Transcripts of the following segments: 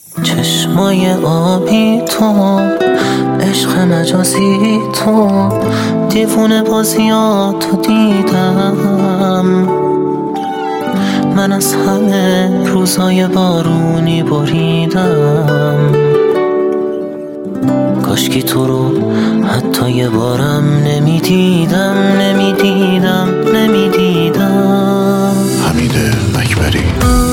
چشمای آبی تو، عشق مجازی تو، دیوونه بازیاتو دیدم. من از همه روزای بارونی بریدم. کاشکی تو رو حتی یه بارم نمیدیدم. حمید اکبری.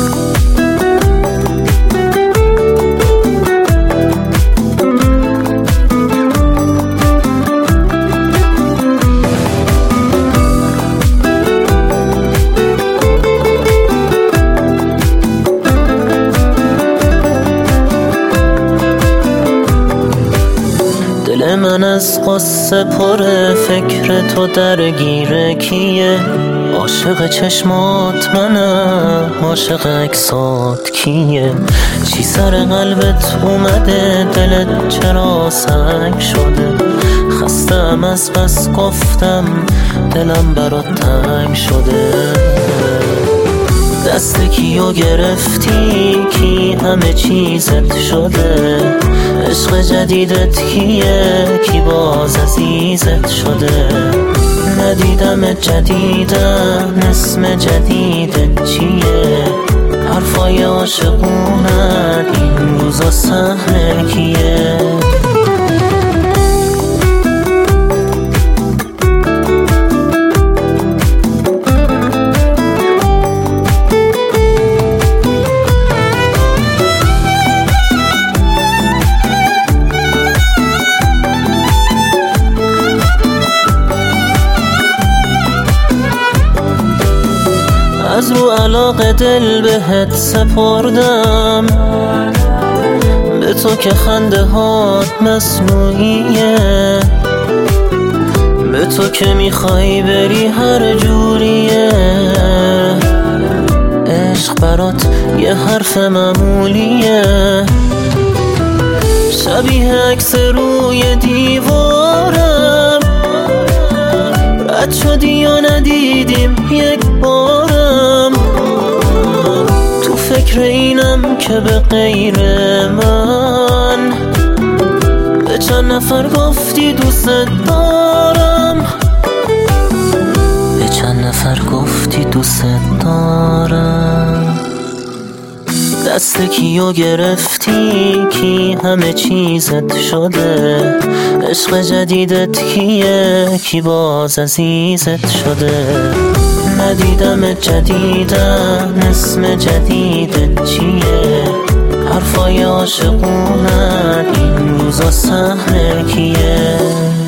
دل من از قصه پره، فکر تو درگیره کیه؟ عاشق چشمات منم، عاشق عکسات کیه؟ چی سر قلبت اومده؟ دلت چرا سنگ شده؟ خستم از بس گفتم، دلم برات تنگ شده. دست کیو گرفتی؟ کی همه چیزت شده؟ عشق جدیدت کیه؟ کی باز عزیزت شده؟ ندیدم جدیدم، اسم جدیدت چیه؟ حرفای عاشقونن این روزا صحنه کیه؟ از رو علاقه دل بهت سپردم، به تو که خنده هات مصنوعیه، به تو که میخوای بری هر جوریه. عشق برات یه حرف معمولیه، شبیه عکس روی دیوارم. رد شدی یا ندیدیم یک بارم؟ تو فکر اینم که به غیر من به چند نفر گفتی دوست دارم، به چند نفر گفتی دوست دارم. دست کیو گرفتی؟ کی همه چیزت شده؟ عشق جدیدت کیه؟ کی باز عزیزت شده؟ ندیدم جدیدم، اسم جدیدت چیه؟ حرفای عاشقونن این روزا صحنه کیه؟